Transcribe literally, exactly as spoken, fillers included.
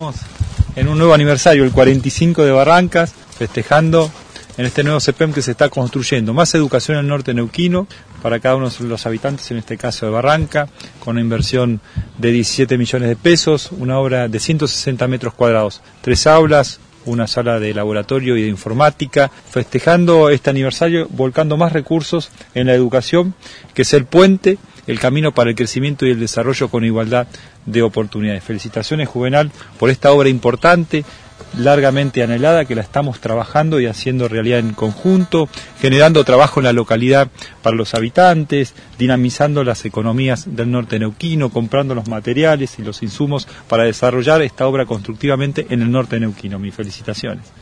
En un nuevo aniversario, el cuarenta y cinco de Barrancas, festejando en este nuevo C E P E M que se está construyendo. Más educación en el norte neuquino para cada uno de los habitantes, en este caso de Barranca, con una inversión de diecisiete millones de pesos, una obra de ciento sesenta metros cuadrados, tres aulas, una sala de laboratorio y de informática, festejando este aniversario, volcando más recursos en la educación, que es el puente, el camino para el crecimiento y el desarrollo con igualdad de oportunidades. Felicitaciones, Juvenal, por esta obra importante, largamente anhelada, que la estamos trabajando y haciendo realidad en conjunto, generando trabajo en la localidad para los habitantes, dinamizando las economías del norte neuquino, comprando los materiales y los insumos para desarrollar esta obra constructivamente en el norte neuquino. Mis felicitaciones.